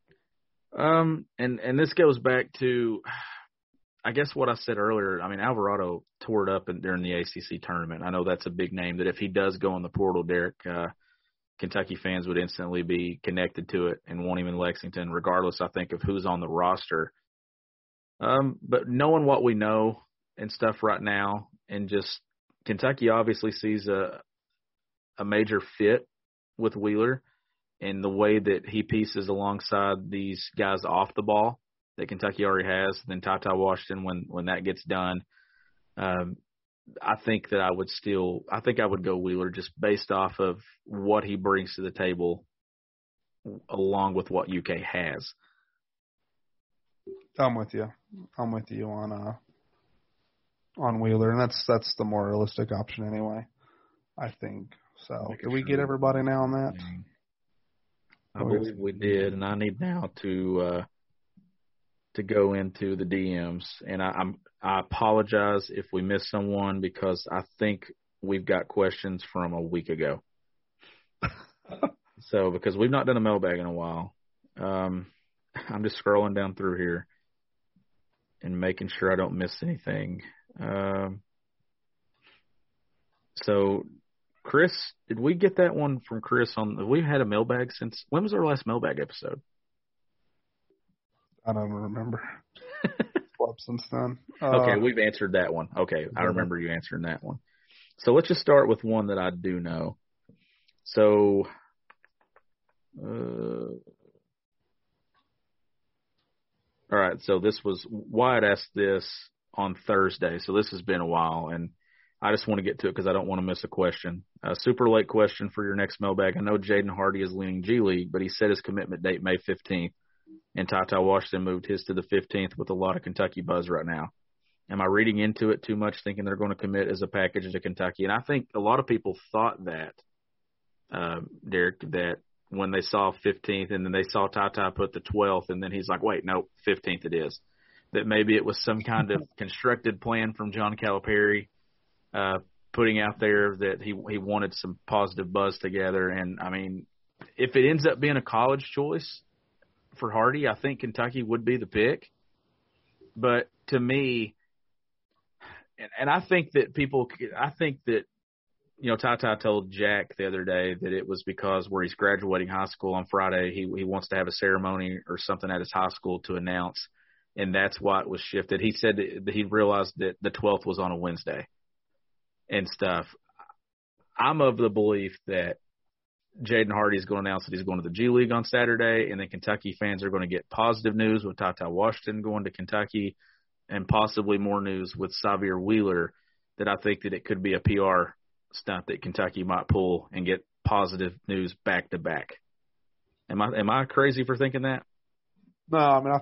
And this goes back to, I guess, what I said earlier. I mean, Alvarado tore it up during the ACC tournament. I know that's a big name that if he does go in the portal, Derek, Kentucky fans would instantly be connected to it and want him in Lexington, regardless, I think, of who's on the roster. But knowing what we know and stuff right now, and just Kentucky obviously sees a major fit with Wheeler and the way that he pieces alongside these guys off the ball that Kentucky already has, then Tata Washington when that gets done. I think that I would go Wheeler just based off of what he brings to the table along with what UK has. I'm with you on Wheeler, and that's the more realistic option anyway, I think. So did we get everybody now on that? I believe we did, and I need now to go into the DMs, and I apologize if we missed someone because I think we've got questions from a week ago. So because we've not done a mailbag in a while, I'm just scrolling down through here and making sure I don't miss anything. So, Chris, did we get that one from Chris have we had a mailbag since – when was our last mailbag episode? I don't remember. Slept since then. Okay, we've answered that one. Okay, I remember you answering that one. So let's just start with one that I do know. So, all right, so this was Wyatt asked this on Thursday, so this has been a while, and I just want to get to it because I don't want to miss a question. A super late question for your next mailbag. I know Jaden Hardy is leaning G League, but he set his commitment date May 15th, and TyTy Washington moved his to the 15th with a lot of Kentucky buzz right now. Am I reading into it too much, thinking they're going to commit as a package to Kentucky? And I think a lot of people thought that, Derek, that when they saw 15th and then they saw TyTy put the 12th, and then he's like, wait, no, 15th it is. That maybe it was some kind of constructed plan from John Calipari, putting out there that he wanted some positive buzz together. And, I mean, if it ends up being a college choice for Hardy, I think Kentucky would be the pick. But to me, and I think that TyTy told Jack the other day that it was because where he's graduating high school on Friday, he wants to have a ceremony or something at his high school to announce, and that's why it was shifted. He said that he realized that the 12th was on a Wednesday and stuff. I'm of the belief that Jaden Hardy is going to announce that he's going to the G League on Saturday, and then Kentucky fans are going to get positive news with TyTy Washington going to Kentucky, and possibly more news with Xavier Wheeler, that I think that it could be a PR stunt that Kentucky might pull and get positive news back to back. Am I crazy for thinking that? No, I mean,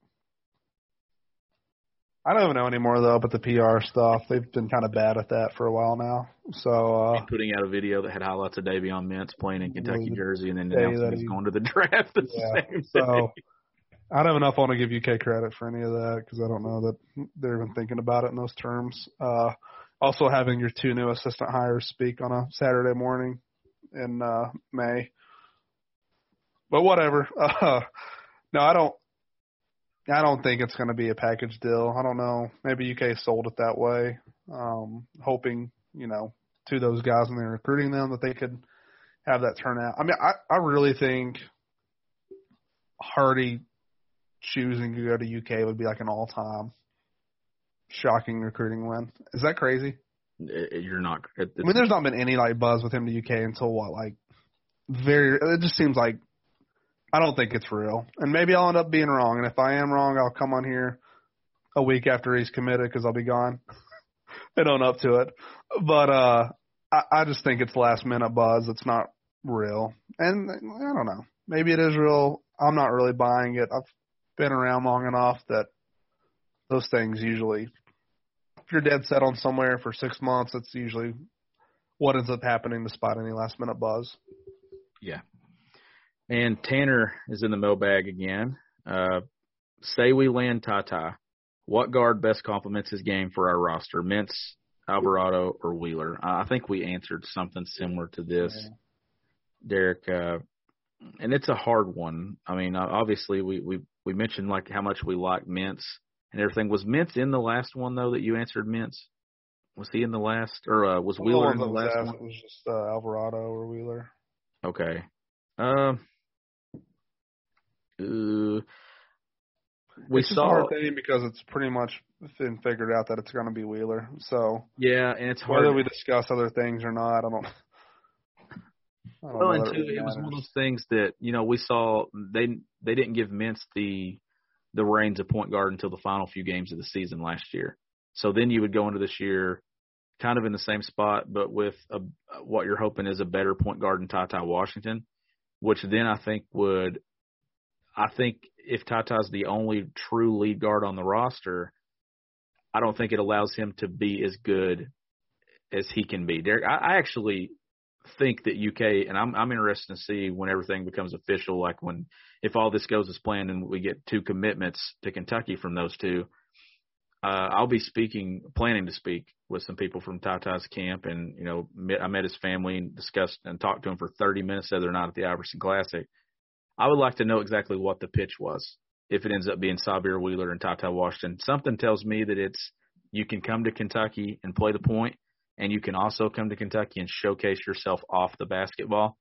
I don't even know anymore, though, but the PR stuff, they've been kind of bad at that for a while now. So putting out a video that had highlights of Davion Mintz playing in Kentucky jersey and then announcing he's going to the draft the same day. So I don't have enough on to give UK credit for any of that because I don't know that they're even thinking about it in those terms. Also having your two new assistant hires speak on a Saturday morning in May. But whatever. No, I don't think it's going to be a package deal. I don't know. Maybe UK sold it that way, hoping, to those guys when they're recruiting them that they could have that turn out. I mean, I really think Hardy choosing to go to UK would be like an all-time shocking recruiting win. Is that crazy? You're not. I mean, there's not been any buzz with him to UK until it just seems like I don't think it's real. And maybe I'll end up being wrong. And if I am wrong, I'll come on here a week after he's committed because I'll be gone and own up to it. But I just think it's last-minute buzz. It's not real. And I don't know. Maybe it is real. I'm not really buying it. I've been around long enough that those things usually, if you're dead set on somewhere for 6 months, that's usually what ends up happening despite any last-minute buzz. Yeah. And Tanner is in the mailbag again. Say we land TyTy. What guard best complements his game for our roster? Mintz, Alvarado, or Wheeler? I think we answered something similar to this, Derek. And it's a hard one. I mean, obviously we mentioned how much we like Mintz and everything. Was Mintz in the last one though that you answered? Mintz, was he in the last, or was Wheeler in the last one? It was just Alvarado or Wheeler. Okay. It's a hard thing because it's pretty much been figured out that it's going to be Wheeler. So yeah, and it's hard whether we discuss other things or not. I don't know. Well, and two, it was one of those things that we saw they didn't give Mintz the reins of point guard until the final few games of the season last year. So then you would go into this year kind of in the same spot, but with what you're hoping is a better point guard in TyTy Washington, which then I think if TyTy's the only true lead guard on the roster, I don't think it allows him to be as good as he can be. Derek, I actually think that UK, and I'm interested to see when everything becomes official, if all this goes as planned and we get 2 commitments to Kentucky from those 2, I'll be planning to speak with some people from TyTy's camp, and I met his family and discussed and talked to him for 30 minutes the other night at the Iverson Classic. I would like to know exactly what the pitch was if it ends up being Xavier Wheeler and TyTy Washington. Something tells me that you can come to Kentucky and play the point, and you can also come to Kentucky and showcase yourself off the basketball.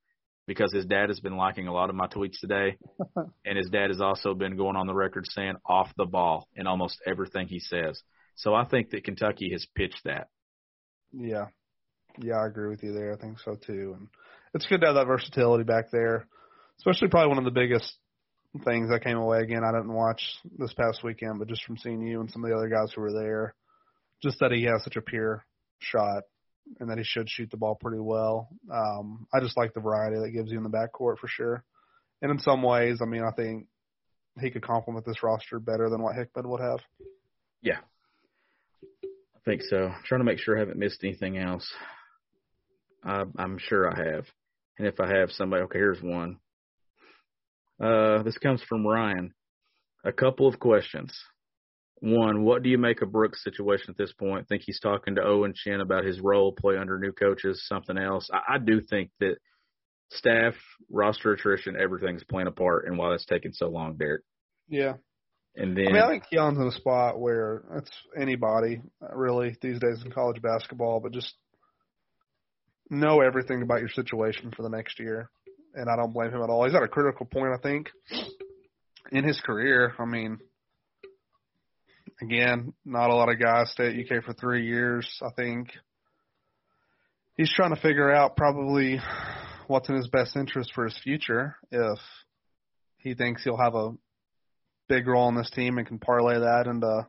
because his dad has been liking a lot of my tweets today, and his dad has also been going on the record saying off the ball in almost everything he says. So I think that Kentucky has pitched that. Yeah. Yeah, I agree with you there. I think so too. And it's good to have that versatility back there, especially probably one of the biggest things that came away. Again, I didn't watch this past weekend, but just from seeing you and some of the other guys who were there, just that he has such a pure shot and that he should shoot the ball pretty well. I just like the variety that gives you in the backcourt for sure. And in some ways, I mean, I think he could complement this roster better than what Hickman would have. Yeah. I think so. I'm trying to make sure I haven't missed anything else. I'm sure I have. And if I have, somebody, okay, here's one. This comes from Ryan. A couple of questions. One, what do you make of Brooks' situation at this point? Think he's talking to Owen Chin about his role, play under new coaches, something else? I do think that staff, roster attrition, everything's playing a part in why that's taking so long, Derek. Yeah. And then, I mean, I think Keon's in a spot where it's anybody, really, these days in college basketball, but just know everything about your situation for the next year. And I don't blame him at all. He's at a critical point, I think, in his career. I mean, again, not a lot of guys stay at UK for 3 years. I think he's trying to figure out probably what's in his best interest for his future. If he thinks he'll have a big role in this team and can parlay that into,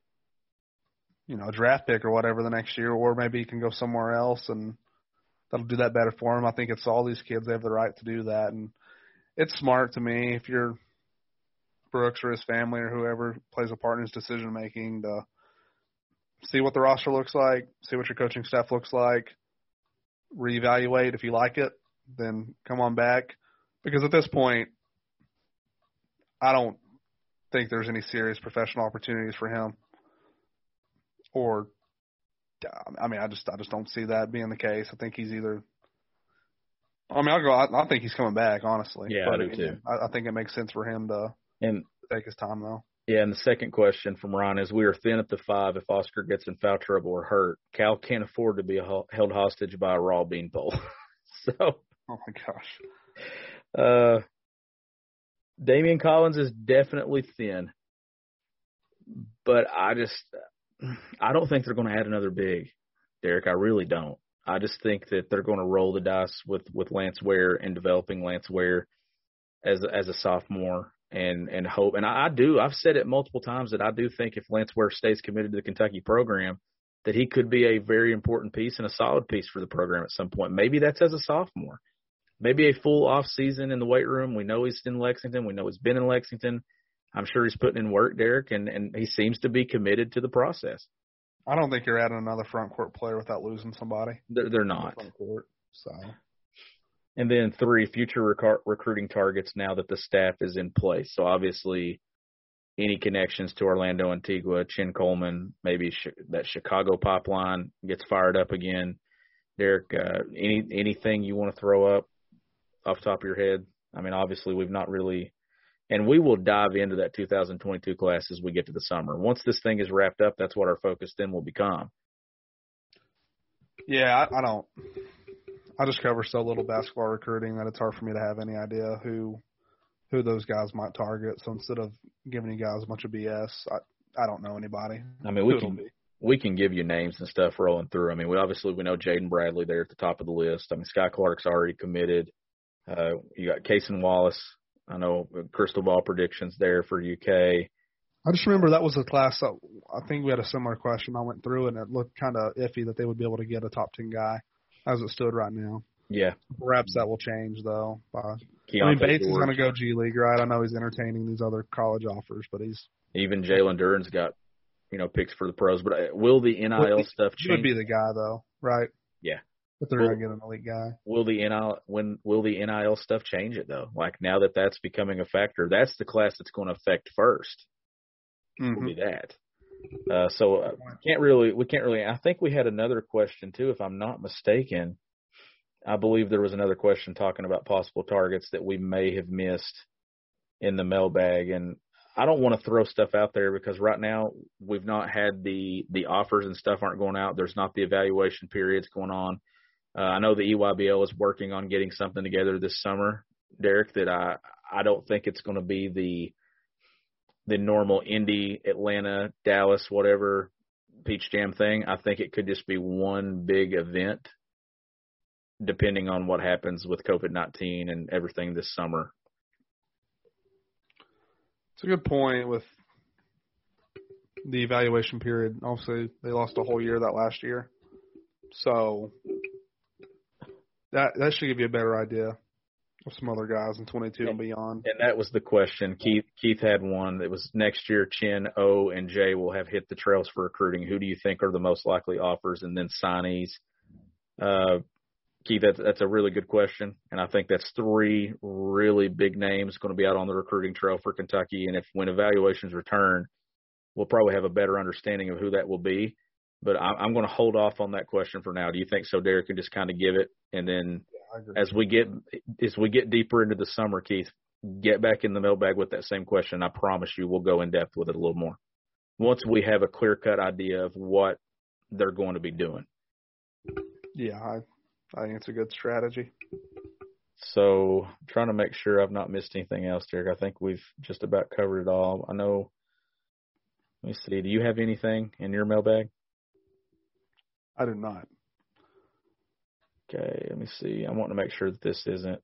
a draft pick or whatever the next year, or maybe he can go somewhere else and that'll do that better for him. I think it's all these kids, they have the right to do that. And it's smart to me if you're Brooks or his family or whoever plays a part in his decision-making to see what the roster looks like, see what your coaching staff looks like, reevaluate. If you like it, then come on back. Because at this point, I don't think there's any serious professional opportunities for him. Or I just don't see that being the case. I think he's either – I think he's coming back, honestly. Yeah, but I do too. I think it makes sense for him to take his time, though. Yeah, and the second question from Ron is, we are thin at the 5 if Oscar gets in foul trouble or hurt. Cal can't afford to be held hostage by a raw beanpole. So – oh, my gosh. Damian Collins is definitely thin. But I don't think they're going to add another big, Derek. I really don't. I just think that they're going to roll the dice with Lance Ware and developing Lance Ware as a sophomore and hope. And I've said it multiple times that I do think if Lance Ware stays committed to the Kentucky program, that he could be a very important piece and a solid piece for the program at some point. Maybe that's as a sophomore. Maybe a full off season in the weight room. We know he's in Lexington. We know he's been in Lexington. I'm sure he's putting in work, Derek, and he seems to be committed to the process. I don't think you're adding another front court player without losing somebody. They're not. Front court, so. And then 3, future recruiting targets now that the staff is in place. So obviously any connections to Orlando Antigua, Chin Coleman, maybe that Chicago pipeline gets fired up again. Derek, anything you want to throw up off the top of your head? I mean, obviously we've not really – and we will dive into that 2022 class as we get to the summer. Once this thing is wrapped up, that's what our focus then will become. Yeah, I just cover so little basketball recruiting that it's hard for me to have any idea who those guys might target. So instead of giving you guys a bunch of BS, I don't know anybody. I mean, we can give you names and stuff rolling through. I mean, we know Jaden Bradley there at the top of the list. I mean, Sky Clark's already committed. You got Cason Wallace. I know crystal ball predictions there for UK. I just remember that was a class that I think we had a similar question. I went through and it looked kind of iffy that they would be able to get a top 10 guy as it stood right now. Yeah. Perhaps that will change, though. Bates is going to go G League, right? I know he's entertaining these other college offers, but even Jalen Duren's got, picks for the pros. But will the NIL stuff change? He would be the guy, though, right? Yeah. But they're going to get an elite guy. Will the NIL stuff change it, though? Like, now that that's becoming a factor, that's the class that's going to affect first. Mm-hmm. Will be that. We can't really. I think we had another question too, if I'm not mistaken. I believe there was another question talking about possible targets that we may have missed in the mailbag, and I don't want to throw stuff out there because right now we've not had the offers and stuff aren't going out. There's not the evaluation periods going on. I know the EYBL is working on getting something together this summer, Derek, that I don't think it's going to be the normal Indy, Atlanta, Dallas, whatever Peach Jam thing. I think it could just be one big event depending on what happens with COVID-19 and everything this summer. It's a good point with the evaluation period. Obviously, they lost a whole year that last year. So that should give you a better idea of some other guys in 22 and beyond. And that was the question. Keith had one. It was next year, Chin, O, and Jay will have hit the trails for recruiting. Who do you think are the most likely offers and then signees? Keith, that's a really good question, and I think that's 3 really big names going to be out on the recruiting trail for Kentucky. And when evaluations return, we'll probably have a better understanding of who that will be. But I'm going to hold off on that question for now. Do you think so, Derek, and just kind of give it, and then as we get deeper into the summer, Keith, get back in the mailbag with that same question. I promise you, we'll go in depth with it a little more once we have a clear-cut idea of what they're going to be doing. Yeah, I think it's a good strategy. So I'm trying to make sure I've not missed anything else, Derek. I think we've just about covered it all. I know. Let me see. Do you have anything in your mailbag? I do not. Okay, let me see. I want to make sure that this isn't.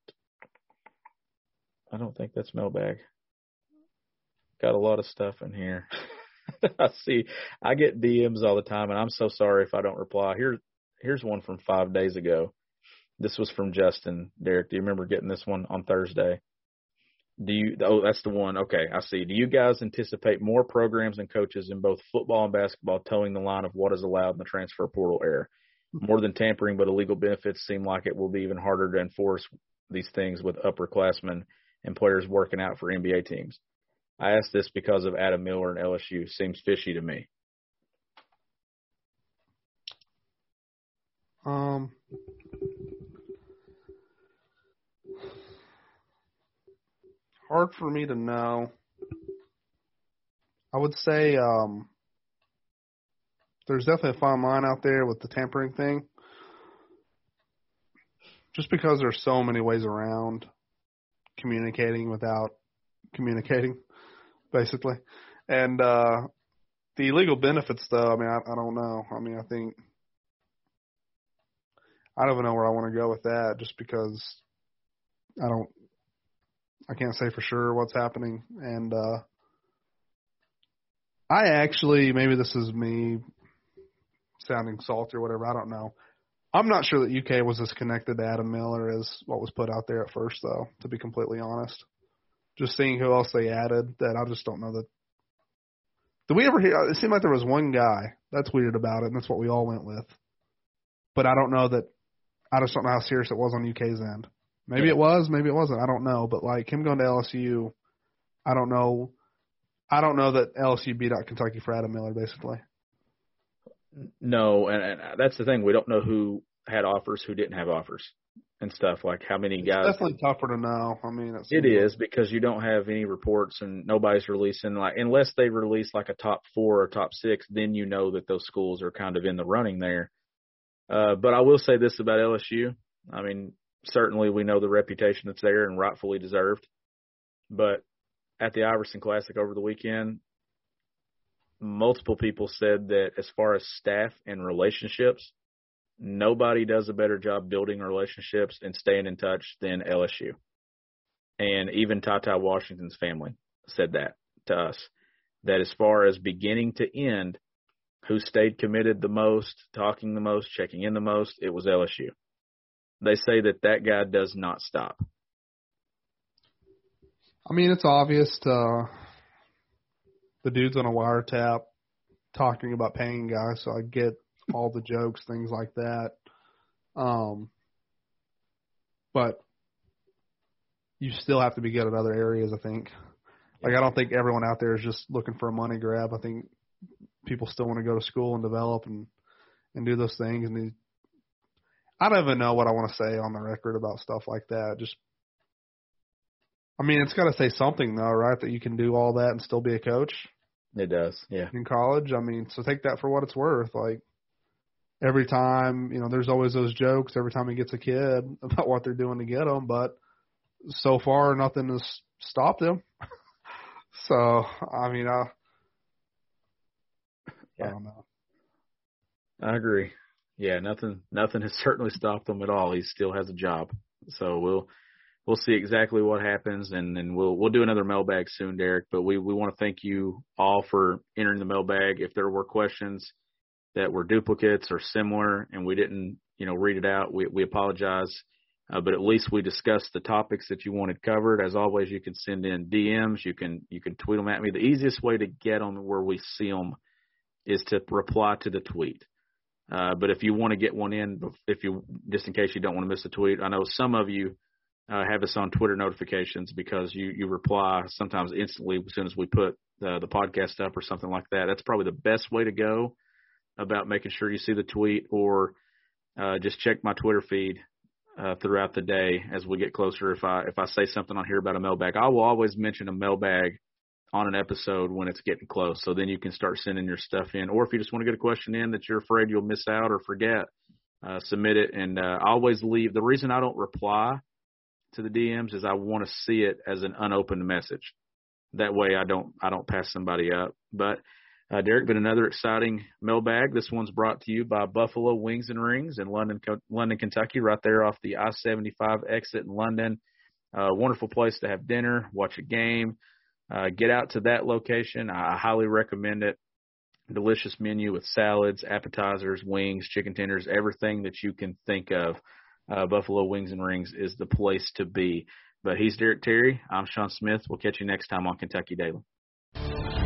I don't think that's mailbag. Got a lot of stuff in here. I see. I get DMs all the time, and I'm so sorry if I don't reply. Here's one from 5 days ago. This was from Justin. Derek, do you remember getting this one on Thursday? Oh, that's the one. Okay, I see. Do you guys anticipate more programs and coaches in both football and basketball towing the line of what is allowed in the transfer portal era? More than tampering, but illegal benefits seem like it will be even harder to enforce these things with upperclassmen and players working out for NBA teams. I ask this because of Adam Miller and LSU. Seems fishy to me. Hard for me to know. I would say there's definitely a fine line out there with the tampering thing. Just because there's so many ways around communicating without communicating, basically. And the illegal benefits, though, I mean, I don't know. I mean, I don't even know where I want to go with that just because I can't say for sure what's happening. And I actually, maybe this is me sounding salty or whatever, I don't know. I'm not sure that UK was as connected to Adam Miller as what was put out there at first, though, to be completely honest. Just seeing who else they added, that I just don't know that. Did we ever hear? It seemed like there was one guy that's weird about it, and that's what we all went with. But I don't know that. I just don't know how serious it was on UK's end. Maybe it was, maybe it wasn't. I don't know. But like him going to LSU, I don't know. I don't know that LSU beat out Kentucky for Adam Miller, basically. No, and that's the thing. We don't know who had offers, who didn't have offers, and stuff like how many guys. It's definitely tougher to know. I mean, it is because you don't have any reports and nobody's releasing unless they release like a top 4 or top 6, then you know that those schools are kind of in the running there. But I will say this about LSU. I mean, certainly we know the reputation that's there and rightfully deserved. But at the Iverson Classic over the weekend, multiple people said that as far as staff and relationships, nobody does a better job building relationships and staying in touch than LSU. And even TyTy Washington's family said that to us, that as far as beginning to end, who stayed committed the most, talking the most, checking in the most, it was LSU. They say that guy does not stop. I mean, it's obvious to the dude's on a wiretap talking about paying guys, so I get all the jokes, things like that. But you still have to be good at other areas, I think. Like, I don't think everyone out there is just looking for a money grab. I think people still want to go to school and develop and do those things. And I don't even know what I want to say on the record about stuff like that. Just, I mean, it's got to say something, though, right, that you can do all that and still be a coach. It does, yeah. In college, I mean, so take that for what it's worth. Like, every time, there's always those jokes every time he gets a kid about what they're doing to get him, but so far nothing has stopped him. So, I don't know. I agree. Yeah, nothing has certainly stopped him at all. He still has a job. So we'll see exactly what happens, and then we'll do another mailbag soon, Derek. But we want to thank you all for entering the mailbag. If there were questions that were duplicates or similar and we didn't, read it out, we apologize. But at least we discussed the topics that you wanted covered. As always, you can send in DMs. You can tweet them at me. The easiest way to get them where we see them is to reply to the tweet. But if you want to get one in, just in case you don't want to miss a tweet, I know some of you have us on Twitter notifications because you reply sometimes instantly as soon as we put the podcast up or something like that. That's probably the best way to go about making sure you see the tweet, or just check my Twitter feed throughout the day as we get closer. If I say something on here about a mailbag, I will always mention a mailbag on an episode when it's getting close. So then you can start sending your stuff in. Or if you just want to get a question in that you're afraid you'll miss out or forget, submit it. And I always leave. The reason I don't reply to the DMs is I want to see it as an unopened message. That way I don't pass somebody up. But Derek, been another exciting mailbag. This one's brought to you by Buffalo Wings and Rings in London, Kentucky, right there off the I-75 exit in London. Wonderful place to have dinner, watch a game. Get out to that location. I highly recommend it. Delicious menu with salads, appetizers, wings, chicken tenders, everything that you can think of. Buffalo Wings and Rings is the place to be. But he's Derek Terry. I'm Sean Smith. We'll catch you next time on Kentucky Daily.